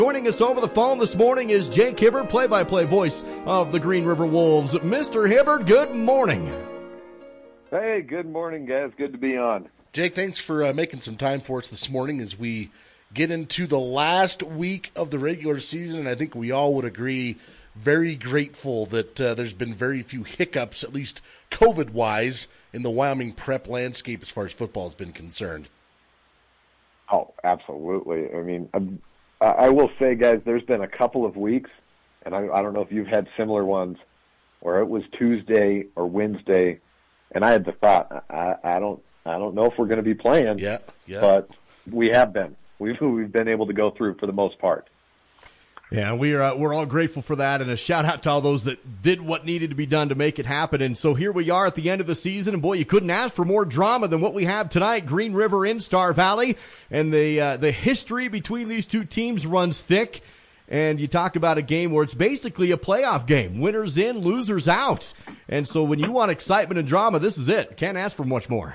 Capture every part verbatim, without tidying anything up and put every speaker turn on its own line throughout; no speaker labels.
Joining us over the phone this morning is Jake Hibbard, play-by-play voice of the Green River Wolves. Mister Hibbard, good morning.
Hey, good morning, guys. Good to be on.
Jake, thanks for uh, making some time for us this morning as we get into the last week of the regular season, and I think we all would agree, very grateful that uh, there's been very few hiccups, at least COVID-wise, in the Wyoming prep landscape as far as football has been concerned.
Oh, absolutely. I mean, I'm, I will say, guys, there's been a couple of weeks, and I, I don't know if you've had similar ones, where it was Tuesday or Wednesday, and I had the thought, I, I don't, I don't know if we're going to be playing.
Yeah, yeah.
But we have been. We've we've been able to go through for the most part.
Yeah, we are, uh, we're all grateful for that, and a shout-out to all those that did what needed to be done to make it happen. And so here we are at the end of the season, and boy, you couldn't ask for more drama than what we have tonight. Green River in Star Valley, and the uh, the history between these two teams runs thick. And you talk about a game where it's basically a playoff game. Winners in, losers out. And so when you want excitement and drama, this is it. Can't ask for much more.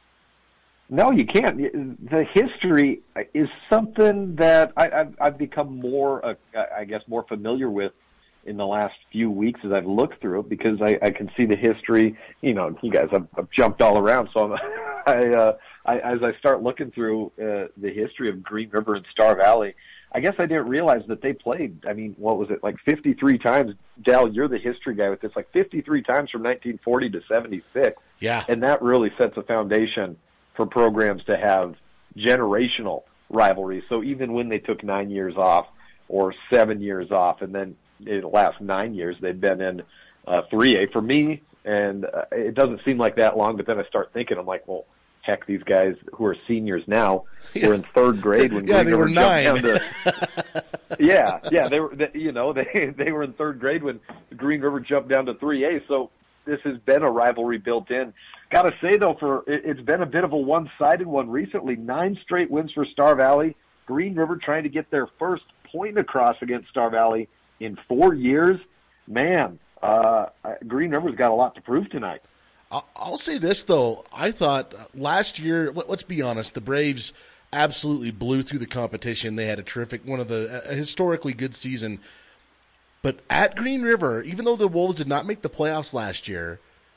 No, you can't. The history is something that I, I've, I've become more, uh, I guess, more familiar with in the last few weeks as I've looked through it, because I, I can see the history. You know, you guys have, have jumped all around, so I'm, I, uh, I, as I start looking through uh, the history of Green River and Star Valley, I guess I didn't realize that they played. I mean, what was it, like fifty-three times? Dal, you're the history guy with this, like fifty-three times from nineteen forty to seventy-six.
Yeah,
and that really sets a foundation for programs to have generational rivalries. So even when they took nine years off or seven years off, and then in the last nine years they've been in uh, three A for me, and uh, it doesn't seem like that long, but then I start thinking, I'm like, well, heck, these guys who are seniors now
yeah.
were in third grade when
yeah,
Green
they
River
were nine.
jumped down to yeah, yeah, they were, they, you know, they they were in third grade when Green River jumped down to three A, so this has been a rivalry built in. Got to say, though, for it, it's been a bit of a one-sided one recently. Nine straight wins for Star Valley. Green River trying to get their first point across against Star Valley in four years. Man, uh, Green River's got a lot to prove tonight.
I'll say this, though. I thought last year, let's be honest, the Braves absolutely blew through the competition. They had a terrific, one of the a historically good season. But at Green River, even though the Wolves did not make the playoffs last year,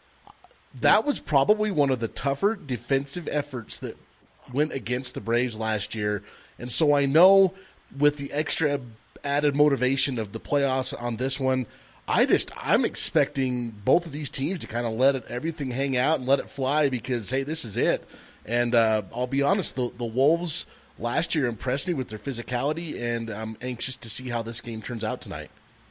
that was probably one of the tougher defensive efforts that went against the Braves last year. And so I know with the extra added motivation of the playoffs on this one, I just, I'm expecting both of these teams to kind of let it, everything hang out and let it fly because, hey, this is it. And uh, I'll be honest, the, the Wolves last year impressed me with their physicality, and I'm anxious to see how this game turns out tonight.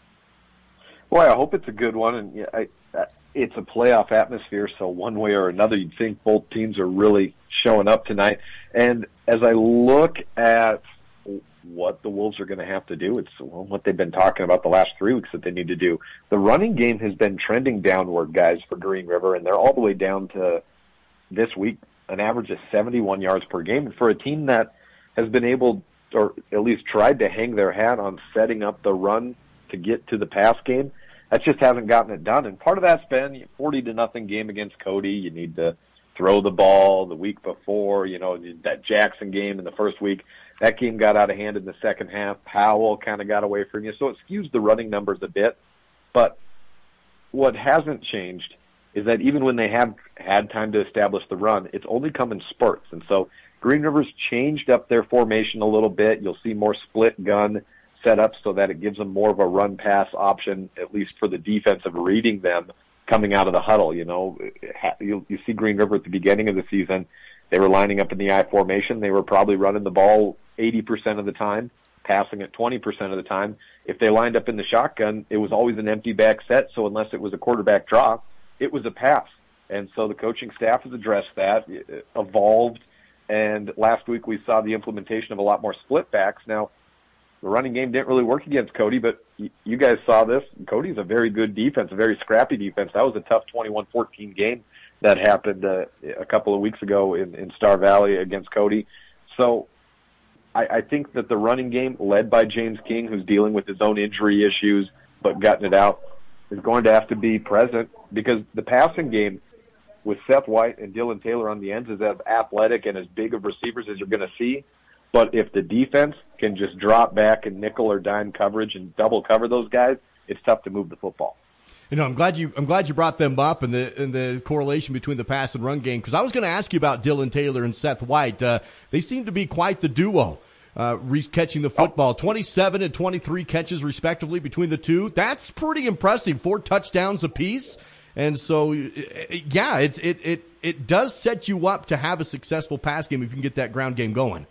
Well, I hope it's a good one, and yeah, I, I, it's a playoff atmosphere, so one way or another, you'd think both teams are really showing up tonight. And as I look at what the Wolves are going to have to do, it's well, what they've been talking about the last three weeks that they need to do. The running game has been trending downward, guys, for Green River, and they're all the way down to this week an average of seventy-one yards per game. And for a team that has been able, or at least tried to hang their hat on setting up the run to get to the pass game, that just hasn't gotten it done. And part of that's been forty to nothing game against Cody. You need to throw the ball the week before, you know, that Jackson game in the first week. That game got out of hand in the second half. Powell kind of got away from you. So it skews the running numbers a bit. But what hasn't changed is that even when they have had time to establish the run, it's only come in spurts. And so Green River's changed up their formation a little bit. You'll see more split gun set up so that it gives them more of a run-pass option, at least for the defense of reading them coming out of the huddle. You know, you, you see Green River at the beginning of the season, they were lining up in the I formation. They were probably running the ball eighty percent of the time, passing it twenty percent of the time. If they lined up in the shotgun, it was always an empty back set, so unless it was a quarterback draw, it was a pass. And so the coaching staff has addressed that, evolved, and last week we saw the implementation of a lot more split backs. Now, the running game didn't really work against Cody, but you guys saw this. Cody's a very good defense, a very scrappy defense. That was a tough twenty-one fourteen game that happened uh, a couple of weeks ago in, in Star Valley against Cody. So I, I think that the running game, led by James King, who's dealing with his own injury issues but gutting it out, is going to have to be present, because the passing game with Seth White and Dylan Taylor on the ends is as athletic and as big of receivers as you're going to see. But if the defense can just drop back in nickel or dime coverage and double cover those guys, it's tough to move the football.
You know, I'm glad you I'm glad you brought them up and the and the correlation between the pass and run game, because I was going to ask you about Dylan Taylor and Seth White. Uh, they seem to be quite the duo, uh, re- catching the football. twenty-seven and twenty-three catches respectively between the two. That's pretty impressive. Four touchdowns apiece. And so, yeah, it it it it does set you up to have a successful pass game if you can get that ground game going.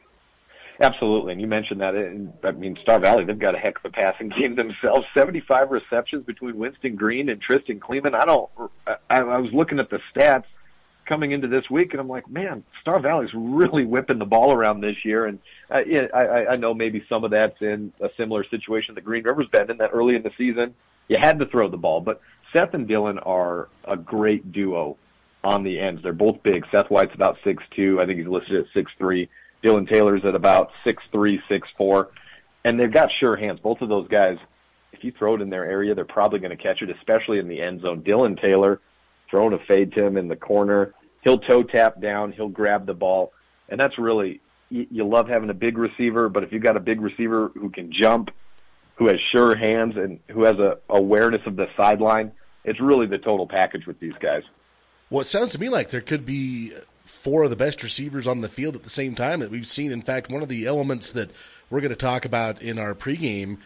Absolutely, and you mentioned that. In, I mean, Star Valley, they've got a heck of a passing game themselves. seventy-five receptions between Winston Green and Tristan Kleeman. I don't. I, I was looking at the stats coming into this week, and I'm like, man, Star Valley's really whipping the ball around this year. And uh, yeah, I, I know maybe some of that's in a similar situation that Green River's been in, that early in the season you had to throw the ball. But Seth and Dylan are a great duo on the ends. They're both big. Seth White's about six two. I think he's listed at six three. Dylan Taylor's at about six three, six four, and they've got sure hands. Both of those guys, if you throw it in their area, they're probably going to catch it, especially in the end zone. Dylan Taylor, throwing a fade to him in the corner, he'll toe tap down, he'll grab the ball, and that's really, you, you love having a big receiver, but if you've got a big receiver who can jump, who has sure hands, and who has a awareness of the sideline, it's really the total package with these guys.
Well, it sounds to me like there could be four of the best receivers on the field at the same time that we've seen. In fact, one of the elements that we're going to talk about in our pregame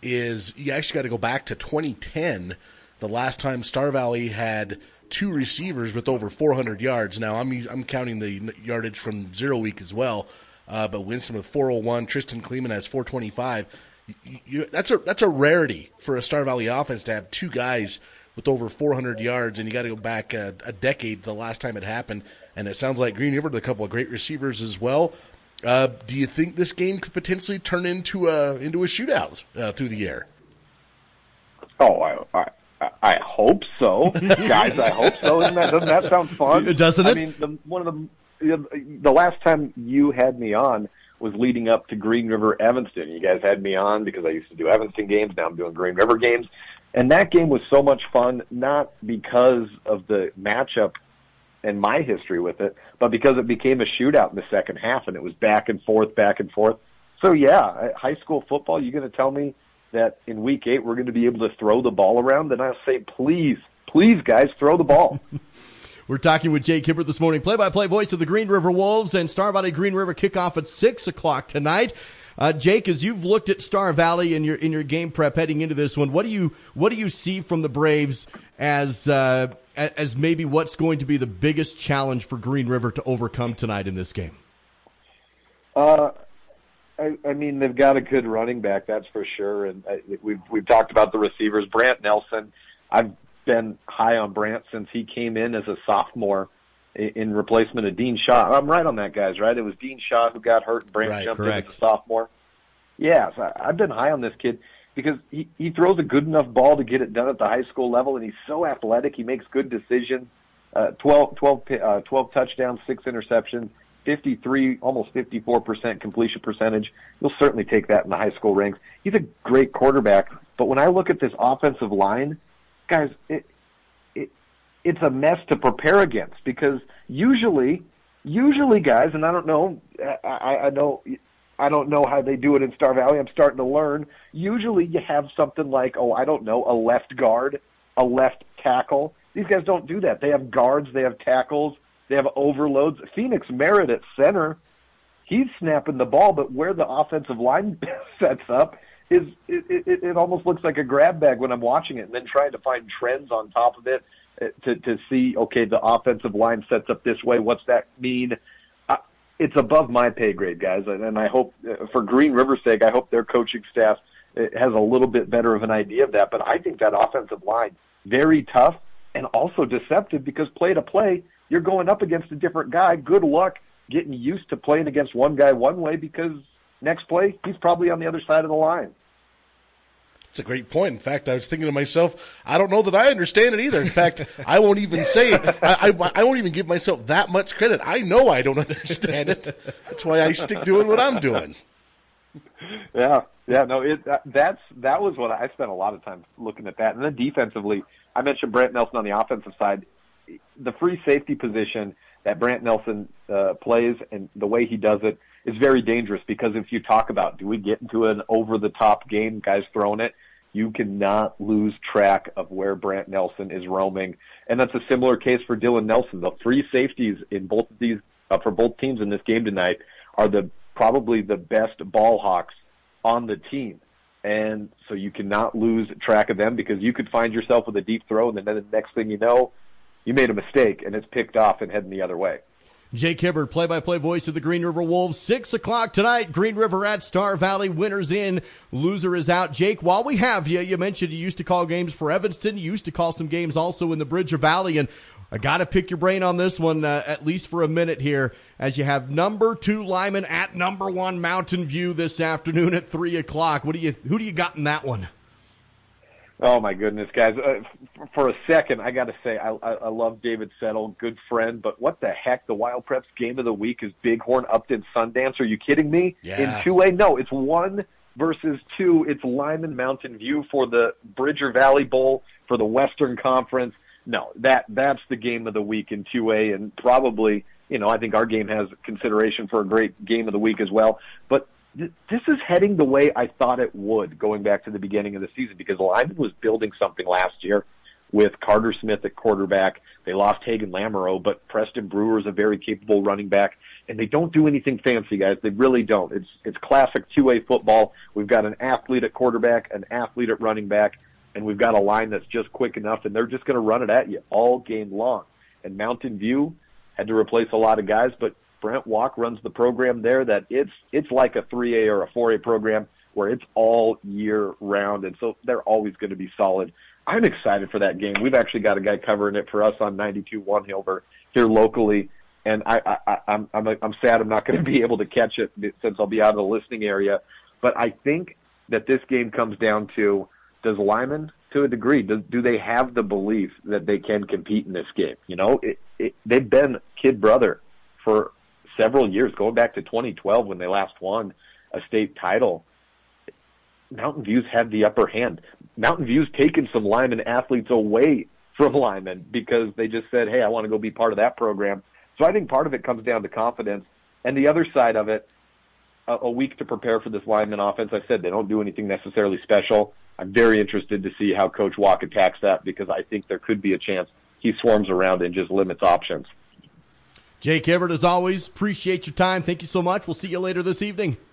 is you actually got to go back to twenty ten, the last time Star Valley had two receivers with over four hundred yards. Now, I'm I'm counting the yardage from zero week as well, uh, but Winston with four oh one, Tristan Kleeman has four twenty-five. You, you, that's a that's a rarity for a Star Valley offense to have two guys with over four hundred yards, and you got to go back a, a decade the last time it happened. And it sounds like Green River had a couple of great receivers as well. Uh, do you think this game could potentially turn into a into a shootout uh, through the air?
Oh, I I, I hope so, guys. I hope so. Isn't that, doesn't that sound fun?
Doesn't it?
I mean, the, one of the the last time you had me on was leading up to Green River Evanston. You guys had me on because I used to do Evanston games. Now I'm doing Green River games. And that game was so much fun, not because of the matchup and my history with it, but because it became a shootout in the second half, and it was back and forth, back and forth. So, yeah, high school football, you're going to tell me that in week eight we're going to be able to throw the ball around? Then I'll say, please, please, guys, throw the ball.
We're talking with Jake Hibbert this morning, play-by-play voice of the Green River Wolves, and Star Valley Green River kickoff at six o'clock tonight. Uh, Jake, as you've looked at Star Valley in your in your game prep heading into this one, what do you what do you see from the Braves as uh, as maybe what's going to be the biggest challenge for Green River to overcome tonight in this game?
Uh, I, I mean, they've got a good running back, that's for sure, and I, we've we've talked about the receivers. Brant Nelson, I've been high on Brant since he came in as a sophomore in replacement of Dean Shaw. I'm right on that, guys, right? It was Dean Shaw who got hurt, and Brant
right,
jumped
correct.
in as a sophomore. Yes, I, I've been high on this kid because he, he throws a good enough ball to get it done at the high school level, and he's so athletic. He makes good decisions. Uh, twelve, twelve, uh, twelve touchdowns, six interceptions, fifty-three, almost fifty-four percent completion percentage. You'll certainly take that in the high school ranks. He's a great quarterback, but when I look at this offensive line, guys, it, it's a mess to prepare against because usually, usually guys, and I don't know, I, I know, I don't know how they do it in Star Valley. I'm starting to learn. Usually you have something like, oh, I don't know, a left guard, a left tackle. These guys don't do that. They have guards, they have tackles, they have overloads. Phoenix Merritt at center, he's snapping the ball, but where the offensive line sets up is it, it, it almost looks like a grab bag when I'm watching it, and then trying to find trends on top of it. To, to see, okay, the offensive line sets up this way. What's that mean? Uh, it's above my pay grade, guys. And, and I hope, uh, for Green River's sake, I hope their coaching staff has a little bit better of an idea of that. But I think that offensive line, very tough and also deceptive because play to play, you're going up against a different guy. Good luck getting used to playing against one guy one way because next play, he's probably on the other side of the line.
That's a great point. In fact, I was thinking to myself, I don't know that I understand it either. In fact, I won't even say it. I, I, I won't even give myself that much credit. I know I don't understand it. That's why I stick doing what I'm doing.
Yeah, yeah, no, it that, that's that was what I spent a lot of time looking at that. And then defensively, I mentioned Brant Nelson on the offensive side. The free safety position, that Brant Nelson uh, plays and the way he does it is very dangerous, because if you talk about, do we get into an over-the-top game, guys throwing it, you cannot lose track of where Brant Nelson is roaming. And that's a similar case for Dylan Nelson. The free safeties in both of these, uh, for both teams in this game tonight, are the probably the best ball hawks on the team. And so you cannot lose track of them, because you could find yourself with a deep throw, and then the next thing you know, you made a mistake, and it's picked off and heading the other way.
Jake Hibbert, play-by-play voice of the Green River Wolves. Six o'clock tonight, Green River at Star Valley. Winners in, loser is out. Jake, while we have you, you mentioned you used to call games for Evanston. You used to call some games also in the Bridger Valley, and I got to pick your brain on this one uh, at least for a minute here, as you have number two Lyman at number one Mountain View this afternoon at three o'clock. What do you? Who do you got in that one?
Oh, my goodness, guys. Uh, f- for a second, I got to say, I, I, I love David Settle, good friend, but what the heck? The Wild Preps game of the week is Bighorn Upton Sundance. Are you kidding me?
Yeah.
In two A? No, it's one versus two. It's Lyman Mountain View for the Bridger Valley Bowl for the Western Conference. No, that that's the game of the week in two A, and probably, you know, I think our game has consideration for a great game of the week as well. But th- this is heading the way I thought it would going back to the beginning of the season, because Lyman was building something last year with Carter Smith at quarterback. They lost Hagen Lamoureux, but Preston Brewer is a very capable running back, and they don't do anything fancy, guys. They really don't. It's it's classic two A football. We've got an athlete at quarterback, an athlete at running back, and we've got a line that's just quick enough, and they're just going to run it at you all game long. And Mountain View had to replace a lot of guys, but Brent Walk runs the program there that it's it's like a three A or a four A program where it's all year round, and so they're always going to be solid. I'm excited for that game. We've actually got a guy covering it for us on ninety-two one Hilbert here locally, and I, I, I'm, I'm, I'm sad I'm not going to be able to catch it since I'll be out of the listening area. But I think that this game comes down to, does Lyman, to a degree, do, do they have the belief that they can compete in this game? You know, it, it, they've been kid brother for several years, going back to twenty twelve when they last won a state title. Mountain View's had the upper hand. Mountain View's taken some Lyman athletes away from Lyman because they just said, hey, I want to go be part of that program. So I think part of it comes down to confidence. And the other side of it, a, a week to prepare for this Lyman offense. I said they don't do anything necessarily special. I'm very interested to see how Coach Walk attacks that, because I think there could be a chance he swarms around and just limits options.
Jake Hibbert, as always, appreciate your time. Thank you so much. We'll see you later this evening.